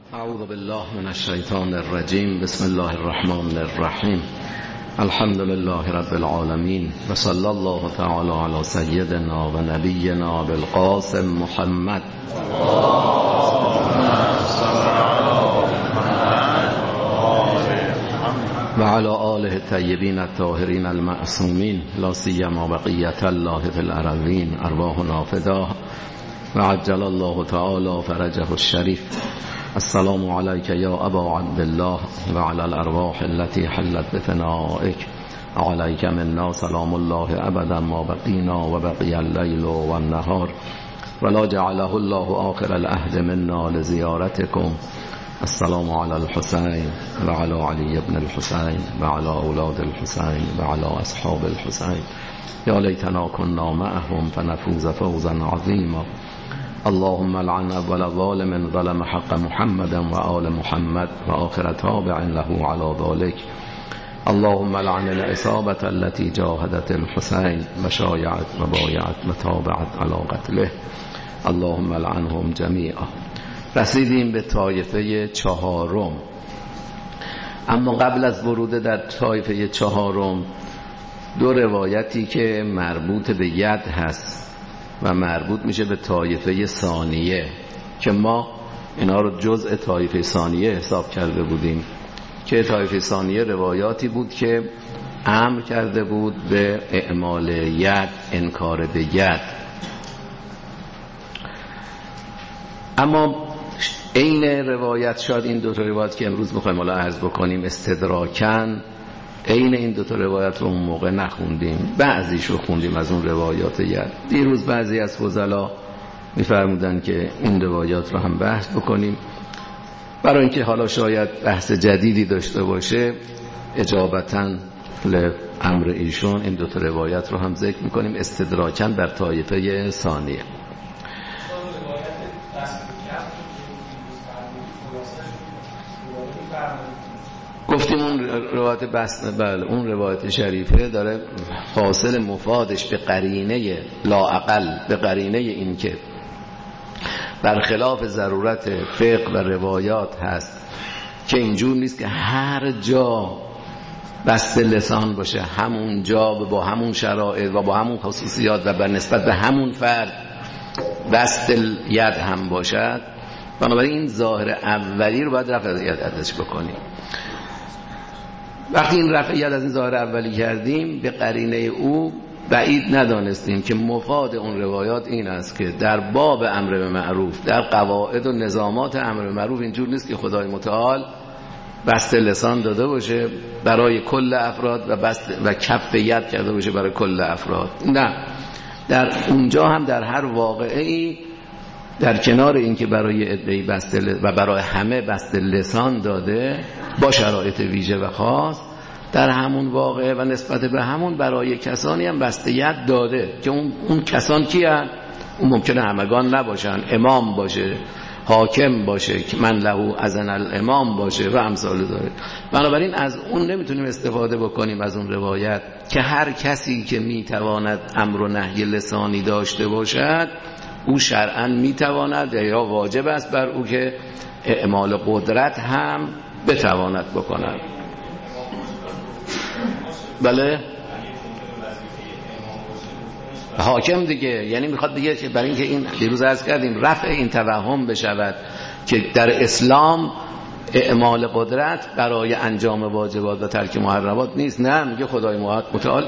اعوذ بالله من الشیطان الرجیم. بسم الله الرحمن الرحیم. الحمد لله رب العالمین و صلی الله تعالی علی سیدنا و نبینا بالقاسم محمد و علی آله الطیبین الطاهرین المعصومین لا سیما بقیة الله فی الارضین ارواحنا فداه و عجل الله تعالی فرجه الشریف. السلام علیک یا ابا عبدالله و علی الارواح التي حلت بفنائک علیک منا سلام الله ابدا ما بقینا و بقی اللیل و النهار ولا جعله الله آخر العهد منا لزیارتکم. السلام علی الحسین و علی علی ابن الحسین و علی اولاد الحسین و علی اصحاب الحسین. یا لیتنا كنا معهم فنفوز فوزا عظیما. اللهم لعن اول ظالم ظلم حق محمد و آل محمد و آخر تابع له على ذلك. اللهم لعن العصابة التي جاهدت الحسين و شایعت و بایعت و تابعت على قتله. اللهم لعنهم جمیعا. رسیدیم به طایفه چهارم، اما قبل از ورود در طایفه چهارم دو روایتی که مربوط به ید هست و مربوط میشه به طایفه ثانیه که ما اینا رو جزء طایفه ثانیه حساب کرده بودیم، که طایفه ثانیه روایاتی بود که امر کرده بود به اعمال ید، انکار به ید. اما این روایت، شاید این دو تا روایت که امروز میخوایم حالا عرض بکنیم استدراکن، این دو تا روایت رو اون موقع نخوندیم، بعضیش رو خوندیم از اون روایات ید. دیروز بعضی از فضلا میفرمودن که این روایات رو هم بحث بکنیم، برای اینکه حالا شاید بحث جدیدی داشته باشه اجابتاً لامر ایشون این دو تا روایت رو هم ذکر میکنیم استدراکن در طایفه ثانیه. گفتیم اون روایت بله اون روایت شریفه داره حاصل مفادش به قرینه لااقل، به قرینه این که برخلاف ضرورت فقه و روایات هست که اینجور نیست که هر جا بسته لسان باشه، همون جا با همون شرایط و با همون خصوصیات و به نسبت به همون فرد بسته ید هم باشد. بنابراین این ظاهر اولی رو باید رفع ید ازش بکنیم. وقتی این رفع ید از این ظاهر اولی کردیم به قرینه او بعید ندانستیم که مفاد اون روایات این است که در باب امر به معروف، در قواعد و نظامات امر به معروف اینجور نیست که خدای متعال بست لسان داده باشه برای کل افراد و کف ید کرده باشه برای کل افراد. نه، در اونجا هم در هر واقعی در کنار اینکه برای عده‌ای بسته و برای همه بسته لسان داده با شرایط ویژه و خاص، در همون واقعه و نسبت به همون برای کسانی هم بسته ید داده که اون کسان کیان؟ اون ممکنه همگان نباشن، امام باشه، حاکم باشه که من له اذن الامام باشه و امثال داره. بنابراین از اون نمیتونیم استفاده بکنیم از اون روایت که هر کسی که میتواند امر و نهی لسانی داشته باشد او شرعاً میتواند یا واجب است بر او که اعمال قدرت هم بتواند بکند. بله حاکم دیگه، یعنی میخواد دیگه که برای اینکه این دیروز عرض کردیم رفع این توهم بشود که در اسلام اعمال قدرت برای انجام واجبات و ترک محرمات نیست. نه، میگه خدای متعال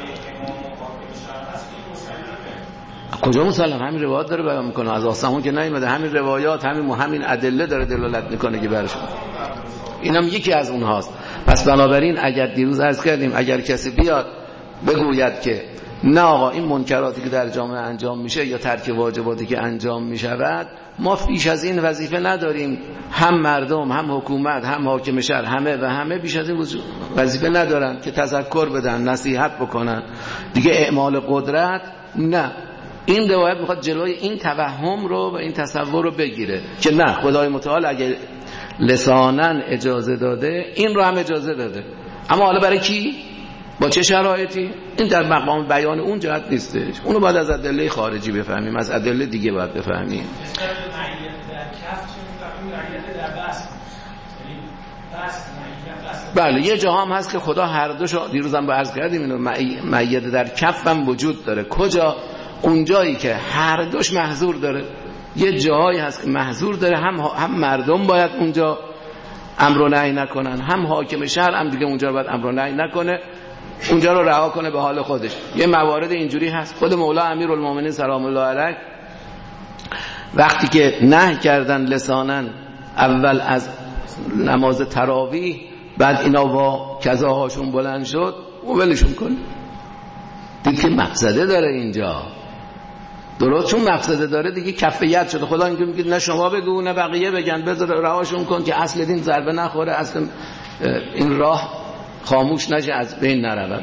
کجا مسلم همین روایات داره بیان میکنه، از آسمون که نیومده، همین روایات همین ادله داره دلالت میکنه که برش اینم یکی از اونهاست. پس بنابراین اگر دیروز عرض کردیم اگر کسی بیاد بگوید که نه آقا این منکراتی که در جامعه انجام میشه یا ترک واجباتی که انجام میشود ما بیش از این وظیفه نداریم، هم مردم هم حکومت هم حاکم شهر همه بیش از این وظیفه ندارن که تذکر بدن، نصیحت بکنن دیگه اعمال قدرت. نه، این روایت میخواد جلوی این توهم رو و این تصور رو بگیره که نه، خدای متعال اگه لساناً اجازه داده این رو هم اجازه داده، اما حالا برای کی؟ با چه شرایطی؟ این در مقام بیان اون جهت نیستش، اونو باید از ادله خارجی بفهمیم، از ادله دیگه باید بفهمیم. بله یه جا هم هست که خدا هر دوشو دیروزم با عرض کردیم اینو مؤید در کفم وجود داره. کجا؟ اون جایی که هر دوش محظور داره. یه جایی هست که محظور داره، هم مردم باید اونجا امر و نهی نکنن، هم حاکم شهر هم دیگه اونجا باید امر و نهی نکنه، اونجا رو رها کنه به حال خودش. یه موارد اینجوری هست. خود مولا امیرالمومنین سلام الله علیه وقتی که نهی کردن لسانا اول از نماز تراویح، بعد اینا با کذاهاشون بلند شد و ولشون کن. دید که مقصده داره اینجا، درست چون مقصده داره دیگه کفیت شده. خدا اینجا میگه نه شما بگو نه بقیه بگن، بذار رهاشون کن که اصل دین ضربه نخوره، اصل این راه خاموش نشه، از بین نرود.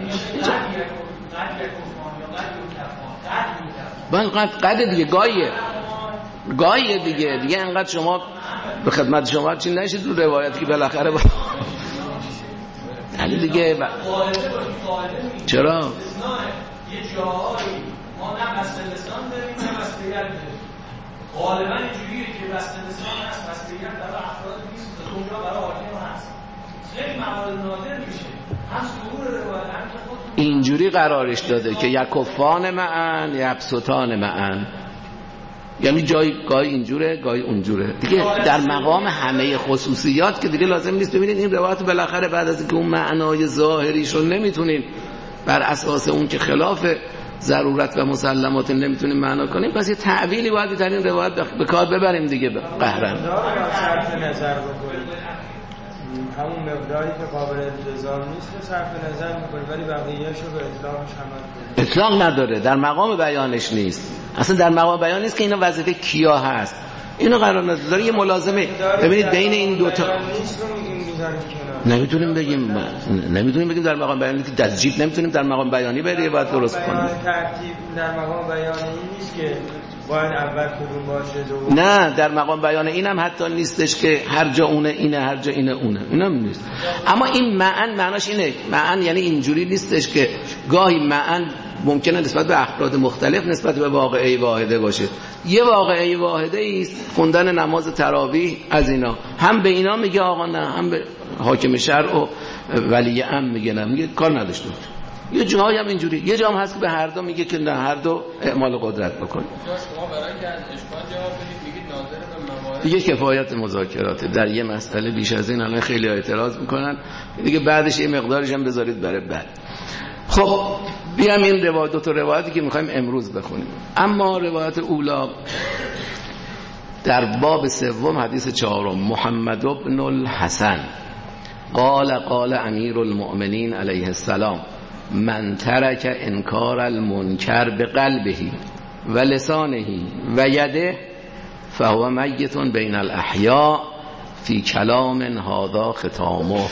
من قد دیگه گایه دیگه انقدر شما به خدمت شما چی نشید رو روایت که بالاخره علی دیگه چرا؟ یه جاهایی ما نه بسته لسان داریم نه بسته ید داریم. غالبا اینجوریه که بسته لسان هست، بسته ید برای افراد نیست، اونجا برای حاکم هست. خیلی موارد نادر میشه. هم ظهور روایت هم که خود اینجوری قرارش داده که یکفان معن یبسطان معن، یعنی گاهی اینجوره گاهی اونجوره دیگه. در مقام همه خصوصیات که دیگه لازم نیست. ببینید این روایت بالاخره بعد از اینکه اون معنای ظاهریش رو نمیتونیم بر اساس اون که خلاف ضرورت و مسلمات نمیتونیم معنا کنیم، پس یه تعبیری باید در این روایت به کار ببریم دیگه. قهرن صرف نظر بکنیم همون مقداری که قابل انتظار نیست رو صرف نظر میکنیم، ولی بقیه‌اشو به اطلاقش عمل کنیم. اطلاق نداره، در مقام بیانش نیست. اصلا در مقام بیان نیست که اینا وظیفه کیا هست. اینو قرار نداره. یه ملازمه. ببینید بین این دو تا نمیتونیم بگیم در مقام بیانی که تسجیل نمیتونیم در مقام بیانی بری باید درست کنیم. ترتیب در مقام بیانی نیست که باید اول کدوم باشه. نه در مقام بیان اینم حتی نیستش که هر جا اونه اینه هر جا اینه اونه، اینم نیست. اما این معناش اینه، معن یعنی اینجوری نیستش که گاهی معن ممکنه نسبت به افراد مختلف نسبت به واقعه واحده باشه. یه واقعه واحده است خوندن نماز تراویح، از اینا هم به اینا میگه آقا نه، هم به حاکم شهر و ولی امر میگه نه، میگه کار نداشته باش. یه جایی هم اینجوری، یه جا هم هست که به هر دو میگه که نه، هر دو اعمال قدرت بکن. شما برای که از اشکال جواب بدید میگید ناظر به موارد دیگه کفایت مذاکرات در یه مسئله بیش از این الان خیلی اعتراض میکنن دیگه، بعدش یه مقدارش هم بذارید برای بعد. خب بیام این روایت، دو تا روایتی که میخوایم امروز بخونیم. اما روایت اولا در باب سوم حدیث 4 محمد بن الحسن قال امیر المؤمنین علیه السلام من ترک انکار المنکر بقلبه و لسانه و یده فهو میت بین الاحیاء فی کلام هذا ختامه.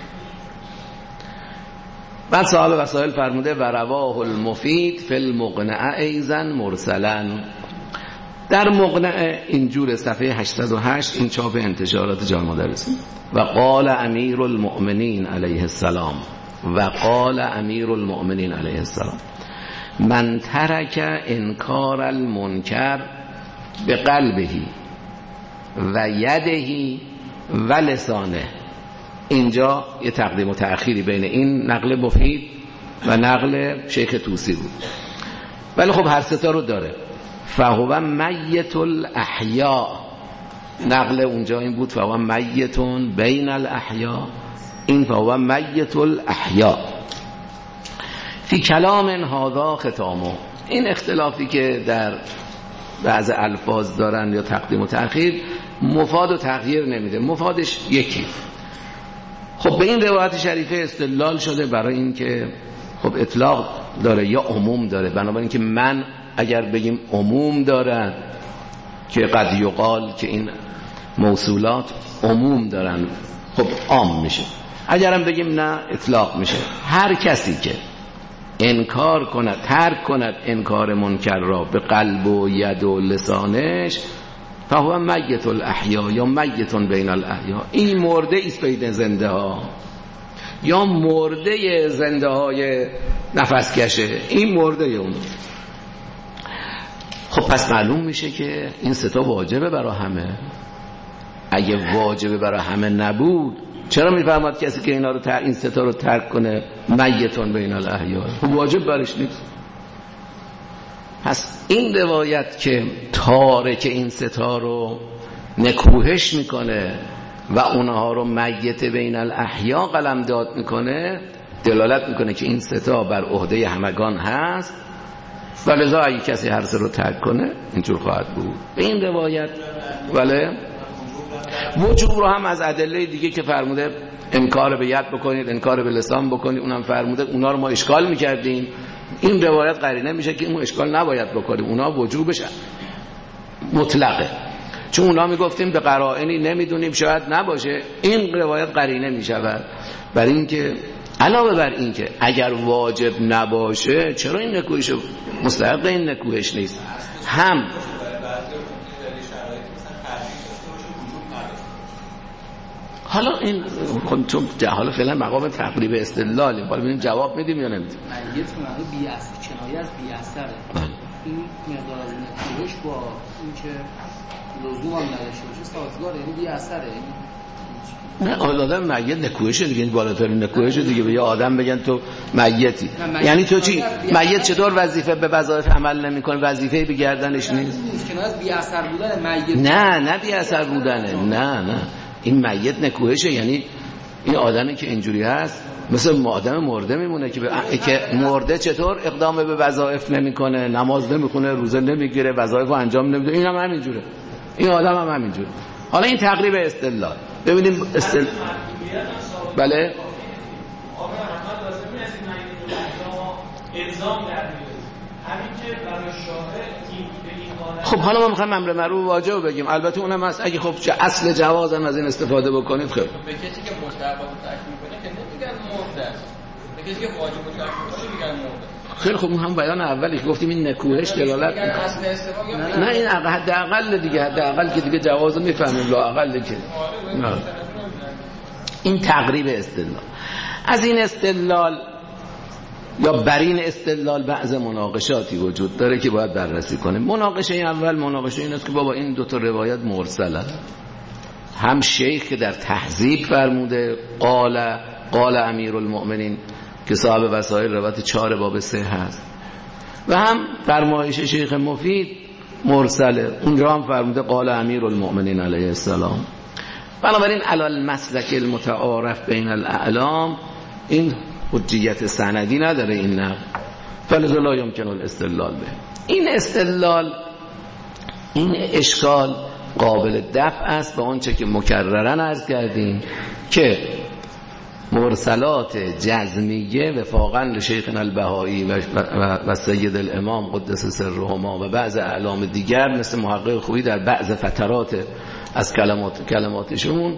بعد صاحب وسائل فرموده و رواه المفید فی المقنع ایضا مرسلا. در مقنع اینجور صفحه 808 این چاپ انتشارات جان مدرسین و قال امیر المؤمنین علیه السلام من ترک انکار المنکر بقلبه و یده و لسانه. اینجا یه تقدیم و تأخیری بین این نقل مفید و نقل شیخ طوسی بود، ولی خب هر ستا رو داره. فهو میت الاحیاء، نقل اونجا این بود فهو میتون بین الاحیاء، این فهو میت الاحیاء فی کلام هذا ختامه. این اختلافی که در بعض الفاظ دارن یا تقدیم و تأخیر مفاد و تغییر نمیده، مفادش یکی. خب به این روایت شریفه استدلال شده برای این که خب اطلاق داره یا عموم داره، بنابراین که من اگر بگیم عموم دارن که قد یقال که این موصولات عموم دارن خب عام میشه، اگرم بگیم نه اطلاق میشه. هر کسی که انکار کند، ترک کند انکار منکر را به قلب و ید و لسانش فهو میت الاحیا یا میتون بین الاحیا، این مرده ایست بین زنده ها یا مرده زنده های نفس کشه، این مرده اون. خب پس معلوم میشه که این ستا واجبه برای همه. اگه واجبه برای همه نبود چرا میفرماد کسی که اینا رو این ستا رو ترک کنه میتون بین الاحیا؟ واجب برش نیست. پس این روایت که تارک این ستا رو نکوهش میکنه و اونها رو میت بین الاحیا قلمداد میکنه دلالت میکنه که این ستا بر عهده همگان هست و لذا اگه کسی هر سه رو ترک کنه اینجور خواهد بود. به این روایت ولی وجوب رو هم از ادله دیگه که فرموده انکار به ید بکنید، انکار به لسان بکنید، اونم فرموده اونا رو ما اشکال میکردیم. این روایت قرینه میشه که اون اشکال نباید بکنیم، اونا وجوبش مطلقه، چون اونا میگفتیم به قرائنی نمیدونیم شاید نباشه. این روایت قرینه میشود برای اینکه علاوه بر این که اگر واجب نباشه چرا این نکوهش مستحق این نکوهش نیست. هم حالا این چون حالا فعلا مقام تقریب استدلالی، حالا ببینیم جواب میدیم یا نمیدیم. میت معنی بی اثر، کنایه از بی اثره. این مقدار از نکوهش با اینکه لزوم هم نداشته باشه سازگاره، یعنی بی اثره. نه آدم میت نکوهشه دیگه، این بالاترین نکوهشه دیگه. به یه آدم بگن تو میتی، یعنی تو چی؟ میت چطور وظیفه به وظایف عمل نمیکنه؟ وظیفه‌ای به گردنش نیست. کنایه بی اثر بودن میت. نه بی اثر بودنه، نه این میت نکوهشه، یعنی این آدمی که اینجوری هست مثل آدم مرده میمونه که مرده چطور اقدام به وظایف نمیکنه، نماز نمیخونه، روزه نمیگیره، وظایفو انجام نمیده. این هم همینجوره، این آدم هم همینجوره. حالا این تقریب استدلال ببینیم بله خب حالا ما میخوایم امر معروف واجب بگیم، البته اونم هست اگه خب اصل جواز هم از این استفاده بکنید. خب به کسی که مستحب رو ترک میکنه که نمیگن مرده است، به کسی که واجب رو ترک میکنه میگن مرده. خیلی خب هم بیان اولی که گفتیم این نکوهش دلالت نه این حداقل دیگه، حداقل که دیگه جواز رو میفهمیم، لااقل که نه. این تقریب استدلال. از این استدلال یا بر این استدلال بعض مناقشاتی وجود داره که باید بررسی کنیم. مناقشه اول مناقشه این است که بابا این دو تا روایت مرسله، هم شیخ که در تهذیب فرموده قال امیرالمؤمنین که صاحب وسائل روایت 4 باب 3 هست، و هم فرمایش شیخ مفید مرسله، اونجا هم فرموده قال امیرالمؤمنین علیه السلام. بنابراین علی مسلک المتعارف بین الاعلام این حجیت سندی نداره این نقل، فلذا لا یمکن الاستدلال به این استدلال. این اشکال قابل دفع است با آنچه که مکررن عرض کردیم که مرسلات جزمیه وفاقا لشیخنا البهایی و سید الامام قدس سرهما و بعض اعلام دیگر مثل محقق خویی در بعض فترات از کلماتشون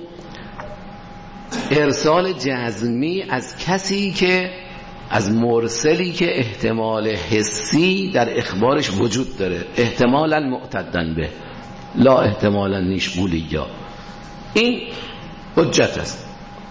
ارسال جزمی از کسی که از مرسلی که احتمال حسی در اخبارش وجود داره، احتمالا معتدن به لا احتمالا نیشبولیا، این حجت است.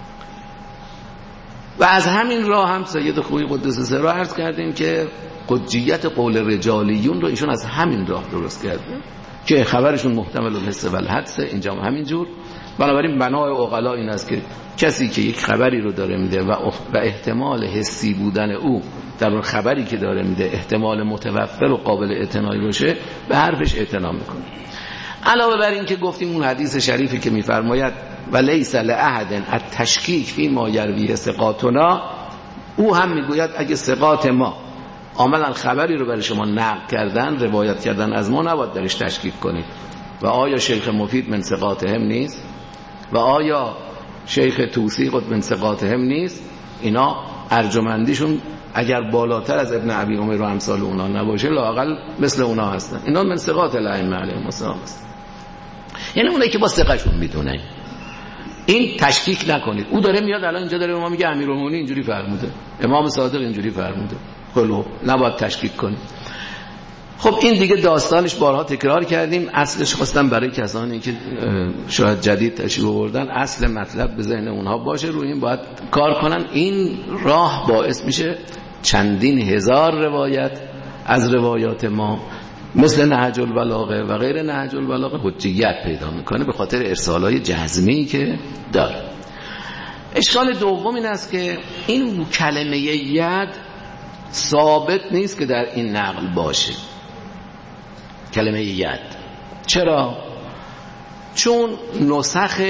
و از همین راه هم سید خویی قدس سرها عرض کردیم که حجیت قول رجالیون رو ایشون از همین راه درست کردیم که خبرشون محتمل الحس و الحدس، اینجا هم همینجور. بنابراین بنای عقلا این است که کسی که یک خبری رو داره میده و احتمال حسی بودن او در اون خبری که داره میده احتمال متوفر و قابل اعتنایی باشه به حرفش اعتنا میکنه. علاوه بر این که گفتیم اون حدیث شریفی که میفرماید و لیس لأحد التشکیک فی ما یرویه ثقاتنا، او هم میگوید اگه ثقات ما عملا خبری رو برای شما نقل کردن، روایت کردن از ما، نباید درش تشکیک کنید. و آیا شیخ مفید من ثقاتهم نیست؟ و آیا شیخ توسی من ثقاتهم نیست؟ اینا ارجمندیشون اگر بالاتر از ابن ابی عمر و امثال اونا نباشه لااقل مثل اونا هستن. اینا من ثقات الائمه علیهم السلام هستن، یعنی اونایی که با ثقهشون میدونه. این تشکیک نکنید. او داره میاد الان اینجا داره به ما میگه امیرالمومنین اینجوری فرموده، امام صادق اینجوری فرموده، کلو نباید تشکیک کنید. خب این دیگه داستانش بارها تکرار کردیم. اصلش خواستم برای کسانی که شاید جدید تشریح آوردن اصل مطلب به ذهن اونها باشه، روی این باید کار کنن. این راه باعث میشه چندین هزار روایت از روایات ما مثل نهج البلاغه و غیر نهج البلاغه حجیت پیدا میکنه به خاطر ارسالای جزمی که داره. اشکال دوم این است که این کلمه ید ثابت نیست که در این نقل باشه. کلمه ید چرا؟ چون نسخ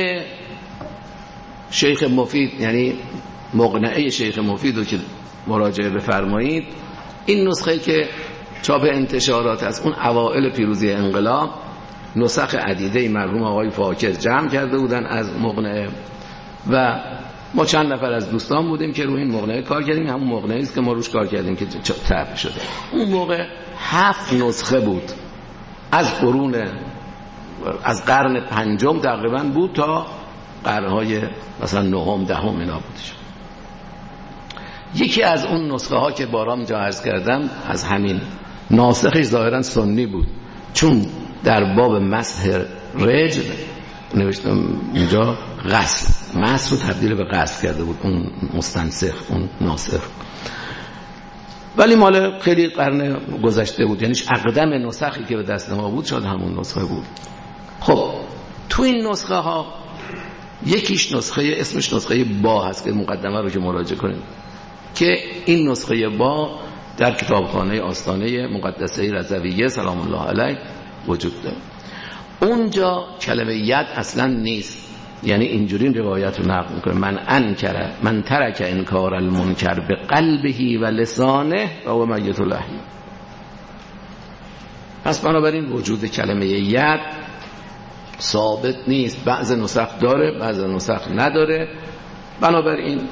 شیخ مفید، یعنی مقنعه شیخ مفید رو که مراجعه بفرمایید، این نسخه که چاپ انتشارات از اون اوائل پیروزی انقلاب، نسخ عدیده مرحوم آقای فاکر جمع کرده بودن از مقنعه و ما چند نفر از دوستان بودیم که روی این مقنعه کار کردیم. همون مقنعه است که ما روش کار کردیم که طبع شده. اون موقع 7 نسخه بود از قرن 5 تقریبا بود تا قرنهای مثلا 9 10 اینا بودش. یکی از اون نسخه ها که بارام جا عرض کردم از همین ناسخش ظاهرا سنی بود، چون در باب مسح رجل نوشتم اینجا غسل، مسح رو تبدیل به غسل کرده بود اون مستنسخ، اون ناسخ، ولی مال خیلی قرن گذشته بود، یعنی اقدم نسخی که به دست ما بود شاید همون نسخه بود. خب تو این نسخه ها یکیش نسخه اسمش نسخه با هست که مقدمه رو که مراجعه کنیم، که این نسخه با در کتابخانه آستانه مقدسه رضویه سلام الله علیه وجود داره. اونجا کلمه ید اصلا نیست، یعنی اینجوری روایت رو نقل میکنه: من ترک انکار المنکر به قلبه و لسانه و هو میت الاحیا. پس بنابراین وجود کلمه ید ثابت نیست، بعض نسخ داره بعض نسخ نداره. بنابراین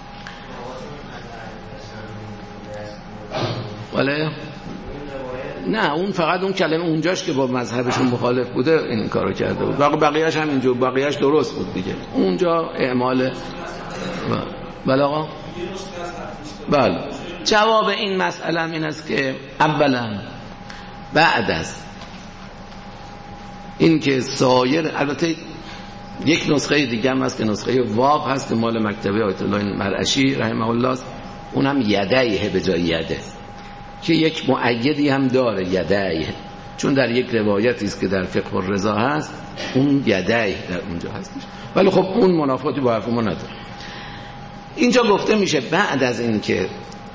ولی نه، اون فقط اون کلمه اونجاش که با مذهبشون مخالف بوده این کارو کرده بود، بقیه‌اش هم اینجور، بقیه‌اش درست بود دیگه. اونجا اعمال بله آقا. بله، جواب این مسئله این است که اولا بعد از این که سایر، البته یک نسخه دیگه هم هست که نسخه واو هست که مال مکتبه آیت الله مرعشی رحمه الله است، اونم یدیه به جای یده، که یک مؤیدی هم داره یدیه، چون در یک روایتی است که در فقه الرضا هست اون یدیه در اونجا هستش، ولی خب اون منافاتی با حرف ما نداره. اینجا گفته میشه بعد از این که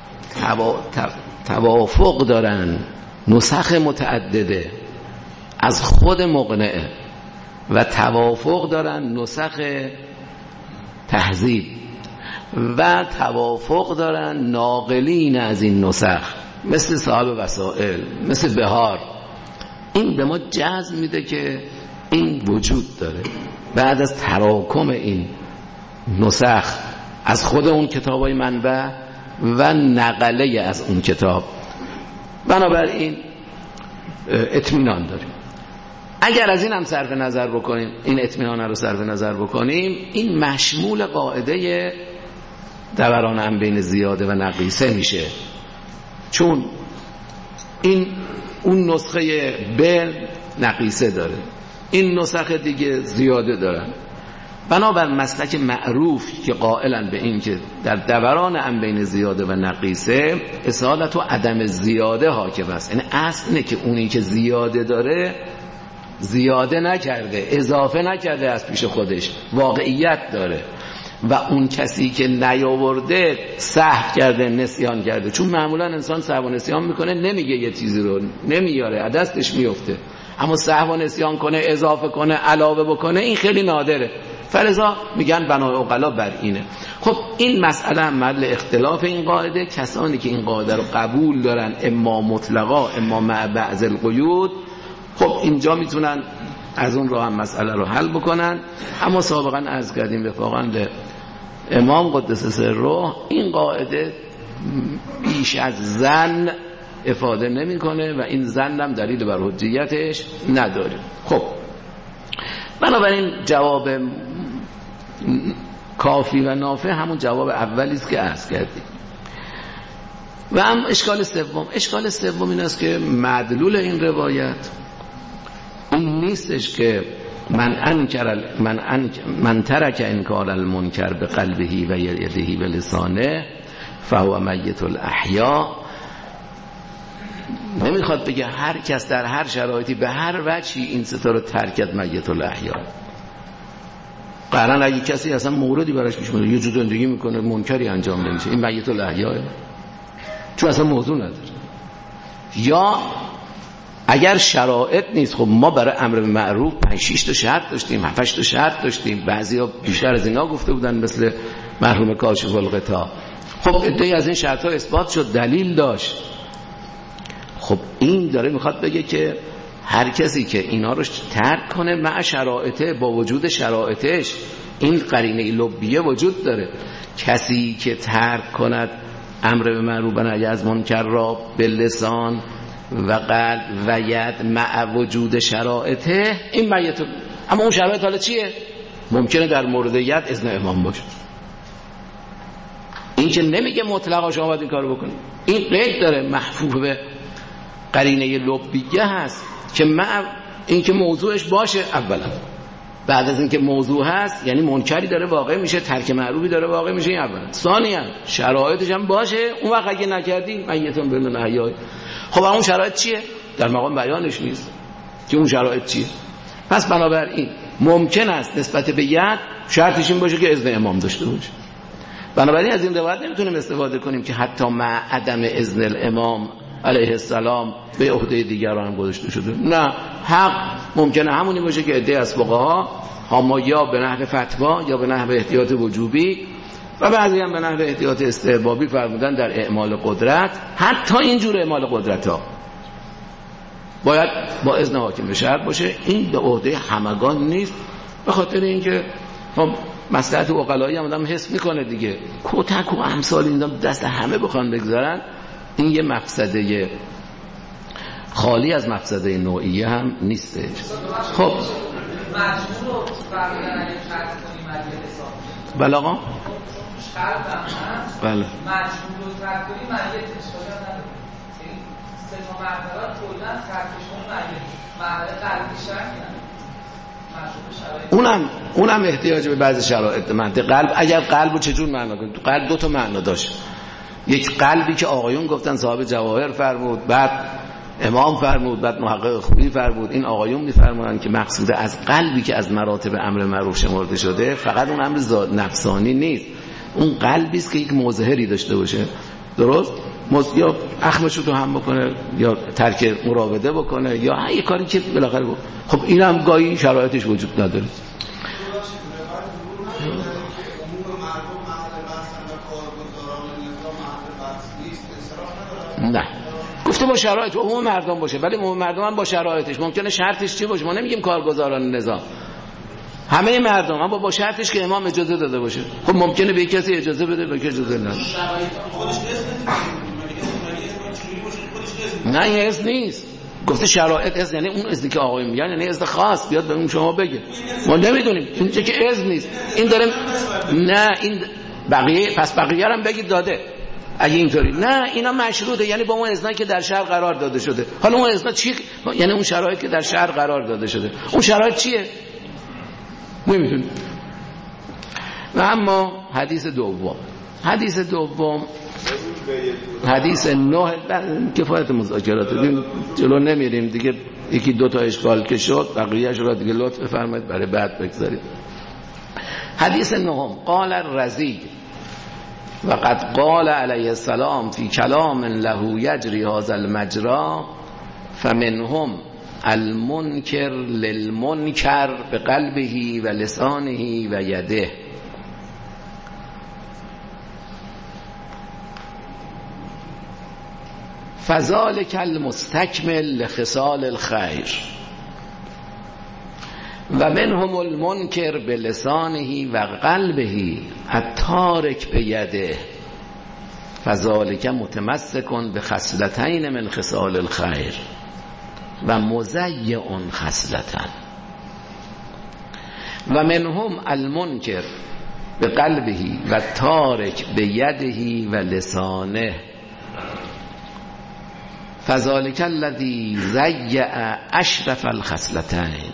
توافق دارن نسخ متعدده از خود مقنعه و توافق دارن نسخ تهذیب و توافق دارن ناقلین از این نسخ مثل صاحب وسائل، مثل بهار، این به ما جزم میده که این وجود داره بعد از تراکم این نسخ از خود اون کتابای منبع و نقله از اون کتاب. بنابراین اطمینان داریم. اگر از این هم صرف نظر بکنیم، این اطمینان رو صرف نظر بکنیم، این مشمول قاعده دوران هم بین زیاده و نقیصه میشه، چون این اون نسخه به نقیصه داره، این نسخه دیگه زیاده دارن. بنابر مسلک معروف که قائلن به این که در دوران هم بین زیاده و نقیصه اصالت و عدم زیاده حاکم است، یعنی اصل اینه که اونی که زیاده داره زیاده نکرده، اضافه نکرده از پیش خودش، واقعیت داره، و اون کسی که نیاورده سهو کرده، نسیان کرده. چون معمولا انسان سهو و نسیان میکنه، نمیگه یه چیزی رو نمیاره، دستش میفته، اما سهو و نسیان کنه، اضافه کنه، علاوه بکنه، این خیلی نادره. فلذا میگن بنای عقلا بر اینه. خب این مسئله محل اختلاف این قاعده. کسانی که این قاعده رو قبول دارن، اما مطلقا اما مع بعض القیود، خب اینجا میتونن از اون راه هم مسئله رو حل بکنن. اما سابقا عرض کردیم وفاقاً به امام قدس سره این قاعده بیش از ظن افاده نمیکنه و این ظن هم دلیل بر حجیتش نداره. خب بنابراین جواب کافی و نافع همون جواب اولی است که عرض کردیم. و هم اشکال سوم این است که مدلول این روایت اون نیستش که من ترک انکار المنکر به قلبه و یده و لسانه فهو میت الاحیا. نمیخواد بگه هر کس در هر شرایطی به هر وجهی این ستا رو ترکت میت الاحیا. قرن اگه کسی اصلا موردی براش پیش میاد یه جو زندگی میکنه منکری انجام نمیشه، این میت الاحیا، چون اصلا موضوع نداره. یا اگر شرایط نیست، خب ما برای امر به معروف 5-6 تا شرط داشتیم، 7-8 تا شرط داشتیم، بعضیا بیشتر از اینا گفته بودن مثل مرحوم کاشف الغطا. خب ادعای از این شرط ها اثبات شد، دلیل داشت. خب این داره میخواد بگه که هر کسی که اینا رو ترک کنه مع شرایطه، با وجود شرایطش، این قرینه لبیه وجود داره. کسی که ترک کند امر به معروف و نهی از منکر را به لسان و قلب و ید مع وجود شرایطه، این میت. اما اون شرایط حالا چیه؟ ممکنه در مورد ید اذن امام باشه. این که نمیگه مطلقا شما باید این کارو بکنید، این قید داره، محفوظ به قرینه لبیه هست که مع این که موضوعش باشه. اولا بعد از اینکه موضوع هست یعنی منکری داره واقع میشه، ترک معروفی داره واقع میشه، این اولا. ثانیا شرایطش هم باشه، اون وقت اگه نکردی میتون بدون احیا. خب اون شرایط چیه؟ در مقام بیانش نیست که اون شرایط چیه. پس بنابراین ممکن است نسبت به ید شرطش این باشه که اذن امام داشته باشه. بنابراین از این روایت نمیتونیم استفاده کنیم که حتی مع عدم اذن الامام علیه السلام به عهده دیگران هم گذاشته شده. نه، حق ممکنه همونی باشه که عده از فقها اما یا به نحو فتوا یا به نحو احتیاط وجوبی و بعضی هم به نحو احتیاط استحبابی فرمودن در اعمال قدرت. حتی اینجور اعمال قدرت ها باید با اذن حاکم به شرط باشه. این به عهده همگان نیست، به خاطر اینکه مصلحت عقلایی هم آدم حس میکنه دیگه. کتک و امثال این دست همه بخوان بگذارن، این یه مفسده خالی از مفسده نوعیه هم نیسته. خب مجموع رو فرمودن اگه شرط کنیم مجموع حساب میشه. بله آقا؟ شرط هم هست. بله. مجموع رو ترک کنیم مجموع اشکالی هم نداره. این سه تا مرحله کلا ترکشون مرحله قلبی شرطی نداره. اونم احتیاج به بعضی شرایط منطق قلب. اگر قلبو چجور معنا کنیم؟ تو قلب 2 تا معنا داشت. یک قلبی که آقایون گفتن صاحب جواهر فرمود، بعد امام فرمود، بعد محقق خوبی فرمود. این آقایون میفرمایند که مقصود از قلبی که از مراتب امر معروف شمرده شده فقط اون امر نفسانی نیست، اون قلبی است که یک مظهری داشته باشه. درست؟ یا اخمشو تو هم بکنه یا ترک مراوده بکنه یا هر کاری که بالاخره بود. خب این هم گاهی شرایطش وجود نداره. نه، گفته با شرایط عموم مردم باشه، ولی عموم مردم هم با شرایطش. ممکنه شرطش چی باشه؟ ما نمیگیم کارگزاران نظام، همه مردم، اما با شرطش که امام اجازه داده باشه. خب ممکنه به کسی اجازه بده، به کسی اجازه نده. نه این اذن نیست، گفته شرایط اذن، یعنی اون اذنی که آقای میگن یعنی اذن خاص، بیاد به اون شما بگه. ما نمیدونیم اینجا که اذن نیست، این داره. نه این بقیه، پس بقیه هم بگید داده اگه اینطوری. نه اینا مشروطه، یعنی با اون اذنی که در شرع قرار داده شده. حالا اون اذن چی؟ یعنی اون شرایط که در شرع قرار داده شده، اون شرایط چیه؟ نمیدونیم. و اما حدیث دوم، حدیث 9 کفایت مذاکرات دیم، جلو نمیریم دیگه. 1-2 تا اشکال که شد بقیه‌اش رو دیگه لطف فرمایید برای بعد بگذارید. حدیث 9 قال الرزی و قد قال علیه السلام فی کلام له یجری هذا المجرا فمنهم المنکر للمنکر بقلبه و لسانه و یده. فذلک المستکمل لخصال الخیر و منهم المنکر بلسانه و قلبه التارک بیده. فذلک متمسک بخصلتین من خصال الخیر و مضیع خصلتن. و منهم المنکر بقلبه و تارک بیده و لسانه. فذلک الذی ضیع اشرف الخصلتین.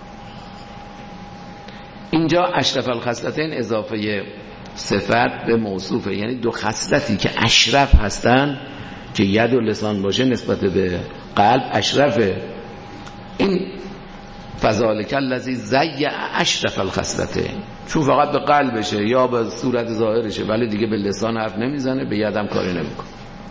اینجا اشرف الخصلتین اضافه صفت به موصوفه، یعنی 2 خصلتی که اشرف هستن که ید و لسان باشه نسبت به قلب اشرفه. این فذالک الذی ضیع اشرف الخصلتین، چون فقط به قلبشه یا به صورت ظاهرشه ولی دیگه به لسان حرف نمیزنه، به یدم کاری نمیکنه.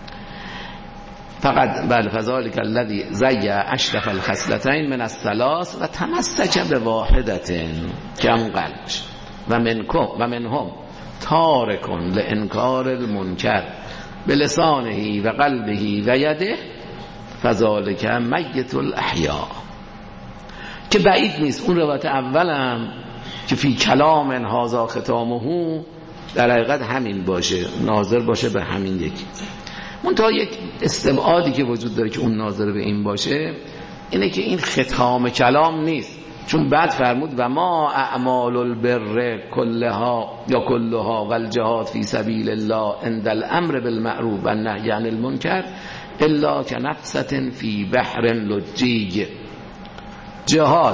فقط بل فذالک الذی ضیع اشرف الخصلتین من الثلاث و تمسک بواحدتین که همون قلبشه. و منهم تارک لانکار المنکر بلسانه و قلبه و یده فذالک میت الاحیاء، که بعید نیست اون روایت اولم که فی کلام هذا ختامه در حقیقت همین باشه، ناظر باشه به همین یکی. منتها یک استبعادی که وجود داره که اون ناظر به این باشه اینه که این ختام کلام نیست، چون بعد فرمود و ما اعمال البر کلها یا کلها والجهاد فی سبیل الله عند الامر بالمعروف و النهی عن المنکر الا کنفسة فی بحر لجیج. جهاد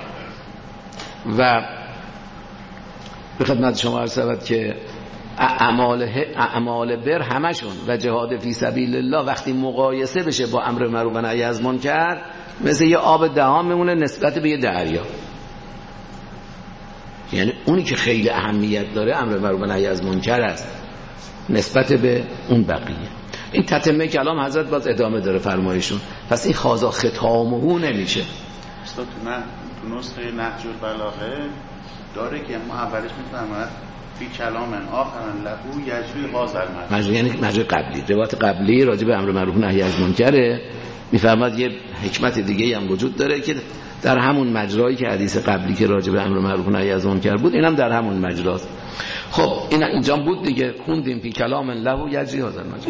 و به خدمت شما عرض شود که اعمال بر همشون و جهاد فی سبیل الله وقتی مقایسه بشه با امر معروف و نهی از منکر مثل یه آب دهان میمونه نسبت به یه دریا. یعنی اونی که خیلی اهمیت داره امر معروف و نهی از منکر است نسبت به اون بقیه. این تتمه کلام حضرت باز ادامه داره فرمایشون، پس این خازا ختامه نمیشه. استاد تو نسخه نهج البلاغه داره که ما اولش میفرماید فی کلام آخر لهو یجری هذا المجری، یعنی مجری قبلی، روایت قبلی راجع به امر معروف و نهی از منکره میفرماد یه حکمت دیگه هم وجود داره که در همون مجرایی که حدیث قبلی که راجع به امر معروف و نهی از منکر بود اینم در همون مجراست. خب این اینجا بود دیگه، خوندیم فی کلام له یجری هذا المجری.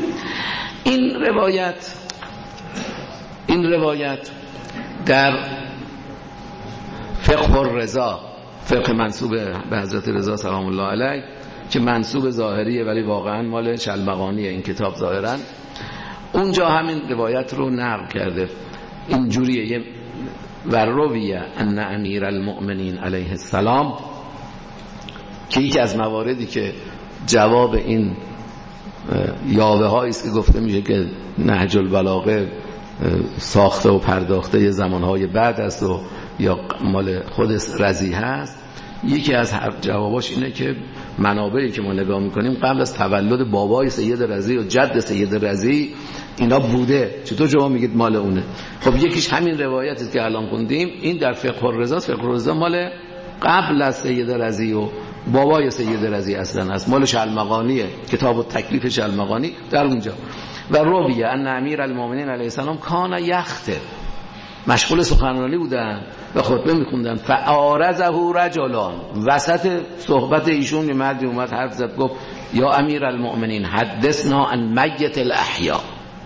این روایت در فقه الرضا، فقه منسوب به حضرت رضا سلام الله علیه که منسوب ظاهریه ولی واقعا مال شلمغانیه این کتاب ظاهرا، اونجا همین روایت رو نقل کرده اینجوریه و رویه ان امیر المؤمنین علیه السلام، که یکی از مواردی که جواب این یاوه هایی است که گفته میشه که نهج البلاغه ساخته و پرداخته زمانهای بعد است و یا مال خود رضی هست، یکی از جواباش اینه که منابعی که ما نگاه میکنیم قبل از تولد بابای سید رضی و جد سید رضی اینا بوده، چطور شما میگید مال اونه؟ خب یکیش همین روایتی که الان خوندیم، این در فقه الرضا، فقه الرضا مال قبل از سید رضی و بابای سید رضی اصلا است، مال شلمغانیه، کتاب التکلیف شلمغانی در اونجا. و رویه ان امیر المؤمنین علیه السلام کان یخطب، مشغول سخنرانی بودن و خطبه میخوندن، فعارضه رجلان، وسط صحبت ایشون یه مردی اومد حرف زد گفت یا امیر المؤمنین حدثنا عن میت الاحیاء،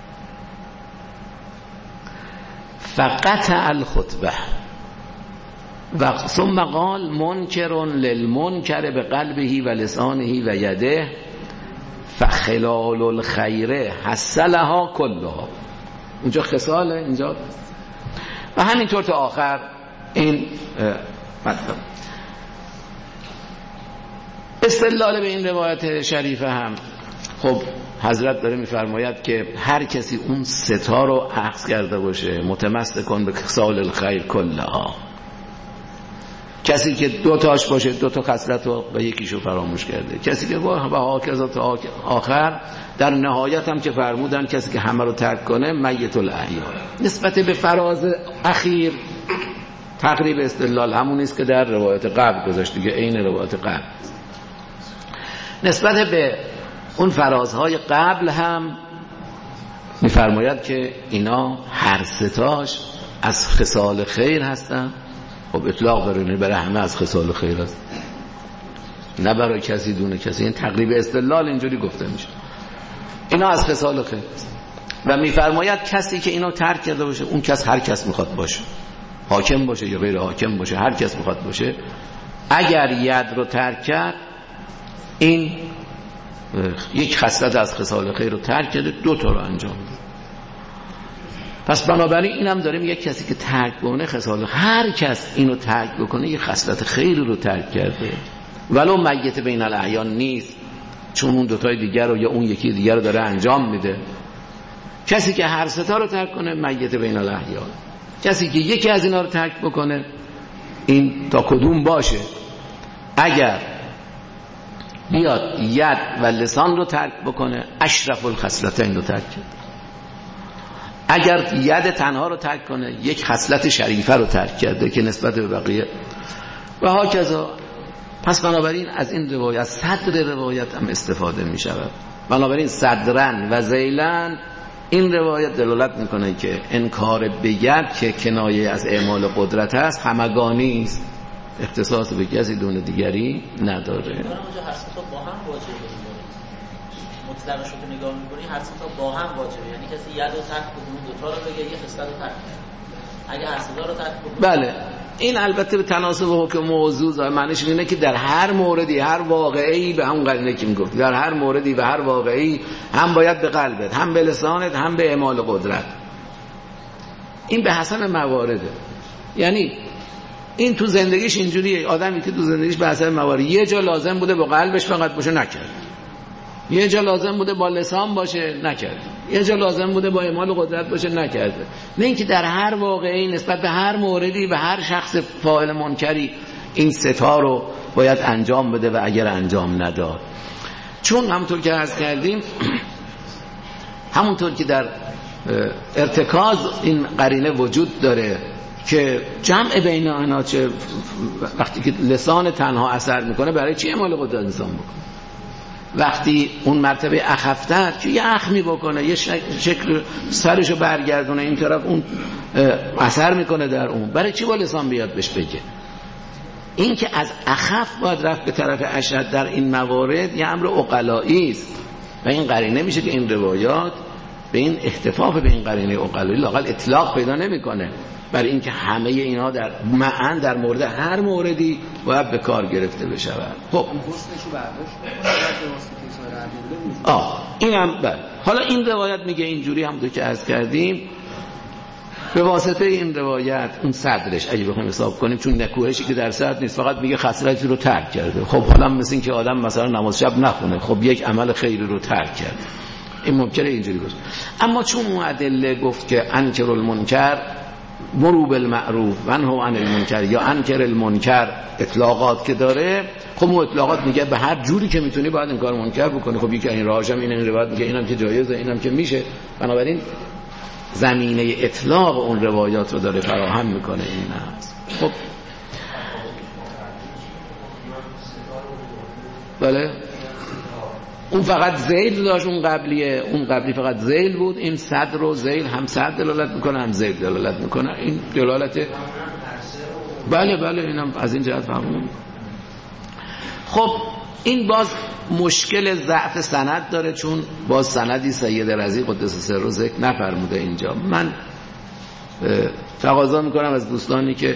فقطع الخطبه و ثم قال منکر للمنکر بقلبه و لسانه و یده فخلال الخیر حسلها کلها. اونجا خصاله اینجا و همینطور تا آخر این مطلب. استدلال به این روایت شریفه هم خب حضرت داره میفرماید که هر کسی اون ستا رو اخذ کرده باشه متمسکن به خصال الخیر کلها، کسی که دو تاش باشه دو تا خصلت رو و یکیشو فراموش کرده، کسی که با هاکذا تا آخر، در نهایت هم که فرمودن کسی که همه رو ترک کنه میت الاحیاء. نسبت به فراز اخیر تقریب استدلال همون است که در روایت قبل گذاشت دیگه، عین روایت قبل. نسبت به اون فرازهای قبل هم میفرماید که اینا هر ستاش از خصال خیر هستن. خب اطلاق برای برای همه از خصال خیر است، نه برای کسی دونه کسی. این تقریب استدلال اینجوری گفته میشه، اینا از خصال خیر است. و میفرماید کسی که اینو ترک کرده باشه، اون کس هر کس میخواد باشه، حاکم باشه یا غیر حاکم باشه، هر کس میخواد باشه، اگر ید رو ترک کرد این یک خصلت از خصال خیر رو ترک کرده، دو تا رو انجام میده. پس بنابراین اینم داریم یک کسی که ترک کنه خصال، هر کس اینو ترک بکنه یک خصلت خیر رو ترک کرده، ولو میت بین الاحیان نیست، چون اون دوتای دیگر رو یا اون یکی دیگر رو داره انجام میده. کسی که هر ستا رو ترک کنه میت بین الاحیا. کسی که یکی از اینا رو ترک بکنه، این تا کدوم باشه، اگر بیاد ید و لسان رو ترک بکنه، اشرف الخصلتین رو ترک کرد. اگر ید تنها رو ترک کنه، یک خصلت شریفه رو ترک کرده که نسبت به بقیه و هاکذا. پس بنابراین از این روایت، صدر روایت هم استفاده می شود. بنابراین صدرن و زیلن، این روایت دلالت میکنه که انکار به ید که کنایه از اعمال قدرت است همگانی است، اختصاص به کسی دون دیگری نداره. اونجا هر سه تا با هم واجبه، مطلقش رو نگاه میکنی هر سه تا با هم واجبه، یعنی کسی ید رو ترک بکنه، دو تا رو بگه، یه خصلت رو ترک کنه. اگه هر سه تا رو ترک بکنه، بله، این البته به تناسب حکم موضوع ظاهر معنیش اینه که در هر موردی، هر واقعی، به همون قرینه که میگفت، در هر موردی و هر واقعی هم باید به قلبت، هم به لسانت، هم به اعمال قدرت. این به حسب موارده. یعنی این تو زندگیش اینجوریه، آدمی که تو زندگیش به حسب موارد، یه جا لازم بوده با قلبش فقط باشه نکرد، یه جا لازم بوده با لسان باشه نکرد، یه جا لازم بوده با اعمال قدرت باشه نکرده. نه اینکه در هر واقعی نسبت به هر موردی و هر شخص فاعل منکری این ستا رو باید انجام بده و اگر انجام نداد، چون همونطور که عرض کردیم، همونطور که در ارتکاز این قرینه وجود داره که جمع بین آنها، چه وقتی که لسان تنها اثر میکنه برای چی اعمال قدرت انسان بکنه؟ وقتی اون مرتبه اخفتر که یه اخمی بکنه، یه شکل سرشو برگردونه این طرف، اون اثر میکنه در اون، برای چی با لسان بیاد بهش بگه؟ این که از اخف باید رفت به طرف اشد در این موارد یه امر عقلایی است و این قرینه میشه که این روایات به این احتفاف به این قرینه عقلایی لااقل اطلاق پیدا نمیکنه، برای اینکه همه اینا در معن در مورد هر موردی باید به کار گرفته بشه. خب اینم بله. حالا این روایت میگه اینجوری، همونطور که عرض کردیم، به واسطه این روایت اون صدرش اگه بخوایم حساب کنیم، چون نکوهشی که در صدر نیست، فقط میگه خصلتی رو ترک کرده. خب حالا مثل این که آدم مثلا نماز شب نخونه، خب یک عمل خیری رو ترک کرده، این ممکنه اینجوری باشه. اما چون معدله گفت که انکر المنکر مرو بالمعروف و انهوا عن المنکر یا انکر المنکر، اطلاقات که داره، خب اون اطلاقات میگه به هر جوری که میتونی باید این کار منکر بکنه. خب یکی این راهش هم این روایت میگه اینم که جایزه، اینم که میشه. بنابراین زمینه اطلاق اون روایات رو داره فراهم میکنه. این هست. خب بله، اون فقط زیل داشت، اون قبلی فقط زیل بود. این صدر و زیل هم صدر دلالت میکنه هم زیل دلالت میکنه. این دلالت بله اینم از این جهت فهمون. خب این باز مشکل ضعف سند داره، چون باز سندی سید رضی قدس سره ذکر نفرموده اینجا. من تقاضا میکنم از دوستانی که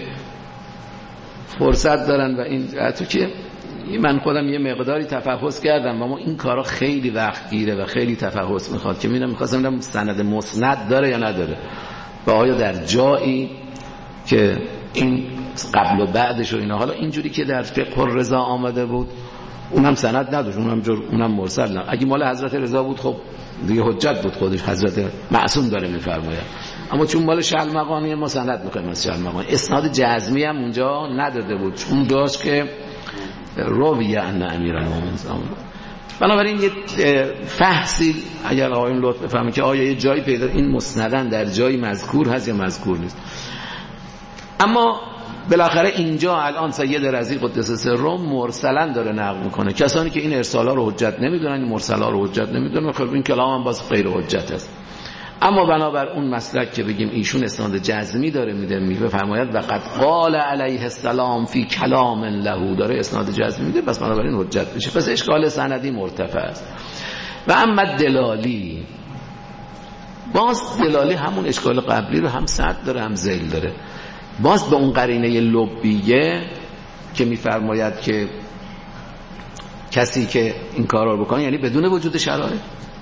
فرصت دارن و این جهتو که من خودم یه مقداری تفحص کردم و ما این کارا خیلی وقت گیره و خیلی تفحص میخواد که میخواستم ببینم سند مسند داره یا نداره و آیا در جایی که این قبل و بعدش و اینا. حالا اینجوری که در فقه الرضا آمده بود اونم سند نداشت، اونم مرسل نه. اگه مال حضرت رضا بود خب دیگه حجت بود، خودش حضرت معصوم داره میفرماید. اما چون مال شلمقانی ما سند میخوایم از شلمقانی، اسناد جزمی هم اونجا نداده بود، چون داشت که رویه ان امیرالمومنین. بنابراین یه فحصی اگر آقایون لطف بفهمن که آیا یه جایی پیدا این مسندن در جایی مذکور هست یا مذکور نیست. اما بالاخره اینجا الان سید رضی قدس سره مرسلا داره نقل میکنه. کسانی که این ارسالا رو حجت نمیدونن، این مرسلا رو حجت نمیدونن، خب این کلام هم باز غیر حجت است. اما بنابر اون مسلک که بگیم ایشون اسناد جزمی داره میده، میفرماید و قد قال علیه السلام فی کلام له، داره اسناد جزمی میده، پس بنابراین حجت میشه. پس اشکال سندی مرتفع است. و اما دلالی، باز دلالی همون اشکال قبلی رو هم صد داره هم ذیل داره. باز به اون قرینه لبیه که میفرماید که کسی که این کار رو بکنه یعنی بدون وجود شرایط،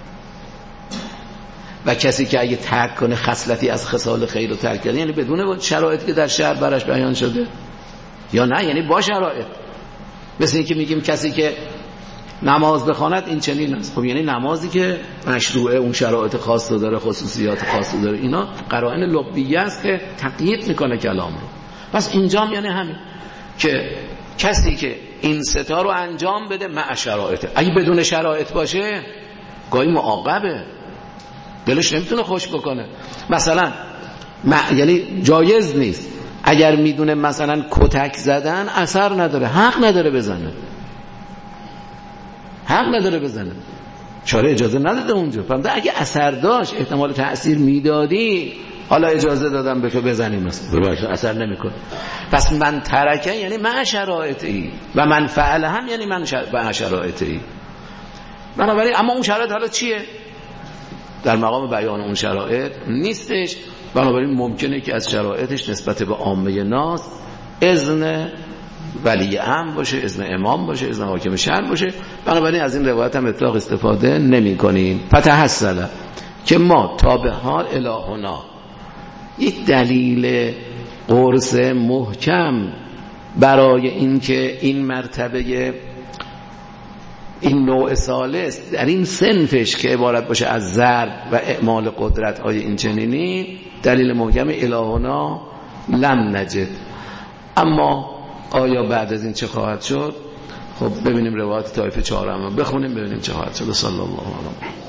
و کسی که اگه ترک کنه خصلتی از خصال خیر رو ترک کنه یعنی بدون شرایطی که در شرع برش بیان شده، یا نه یعنی با شرایط. مثل این که میگیم کسی که نماز بخواند این چنین است. خب یعنی نمازی که مشروعه، اون شرایط خاص رو داره، خصوصیات خاص رو داره، اینا قرائن لغویه است که تقیید میکنه کلام رو. پس اینجام یعنی همین که کسی که این ستا رو انجام بده مع شرایط، اگه بدون شرایط باشه گاهی معاقبه، دلش نمیتونه خوش بکنه. مثلا یعنی جایز نیست اگر میدونه مثلا کتک زدن اثر نداره، حق نداره بزنه، چاره اجازه نداده اونجا. فهمده؟ اگه اثر داشت، احتمال تأثیر میدادی، حالا اجازه دادم به تو بزنیم، مثلا اثر نمیکنه. پس من ترکه یعنی مع شرایطی و من فعل هم یعنی من مع شرایطی. بنابراین اما اون شرایط حالا چیه؟ در مقام بیان اون شرایط نیستش. بنابراین ممکنه که از شرایطش نسبت به عامه ناس اذن ولی امر باشه، اذن امام باشه، اذن حاکم شهر باشه. بنابراین از این روایت هم اطلاق استفاده نمی کنیم. فتحصل که ما تا به حال الهنا یک دلیل قرص محکم برای اینکه این مرتبه این نوع ثالث در این صنفش که عبارت باشه از ضرب و اعمال قدرت های این چنینی، دلیل محکم الهنا لم نجد. اما آیا بعد از این چه خواهد شد؟ خب ببینیم روایت طایفه 4 بخونیم ببینیم چه خواهد شد. صلی الله علیه و